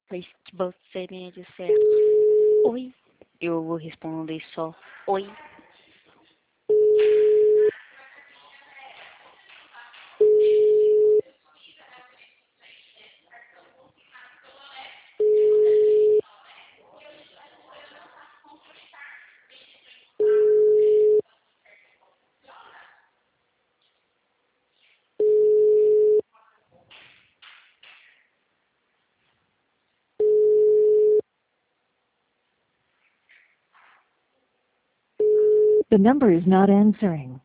Pois você me disser oi, eu vou responder só oi. The number is not answering.